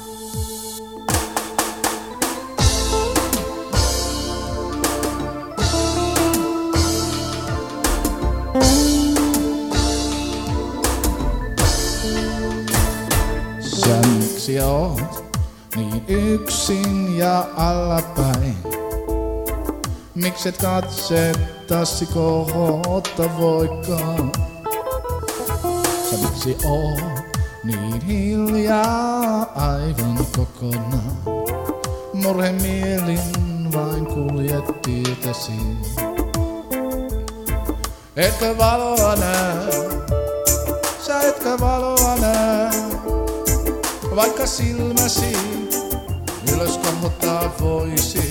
Sä miksi oot niin yksin ja allapäin? Mikset katsettasi kohota voikaan? Sä miksi oot niin hiljaa aivan kokonaan? Murhemielin vain kuljet tietäsi. Etkö valoa näe, sä etkö valoa näe, vaikka silmäsi ylös kohottaa voisi.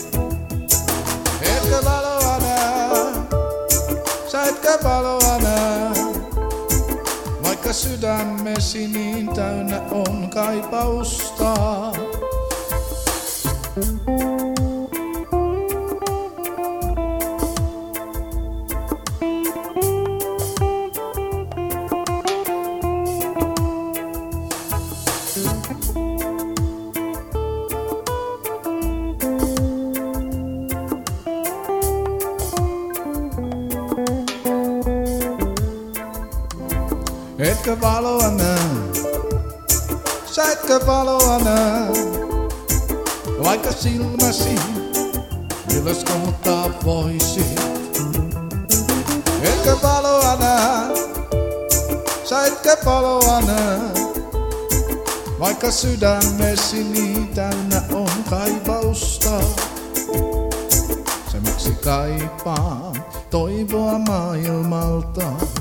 Etkö valoa näe, sä etkö valoa näe, vaikka sydämesi niin täynnä on kaipausta. Etkö valoa näe, sä etkö valoa näe, vaikka silmäsi ylös kohottaa voisi. Etkö valoa näe, sä etkö valoa näe, vaikka sydämesi niin täynnä on kaipausta. Sä miksi kaipaa toivoa maailmalta,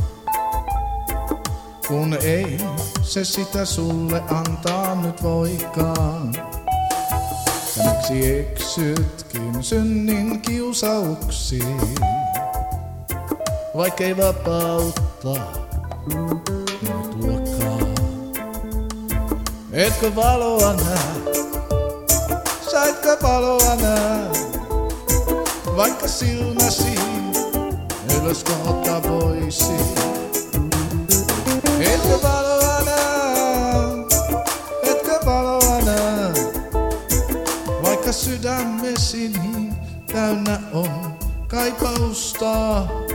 kun ei se sitä sulle antaa nyt voikaan. Sä miksi eksytkin synnin kiusauksiin, vaikkei vapautta tuokaan. Etkö valoa näe, sä etkö valoa näe, vaikka silmäsi ylös kohottaa voisi. Etkö valoa näe, etkö valoa näe, vaikka sydämesi niin täynnä on kaipausta.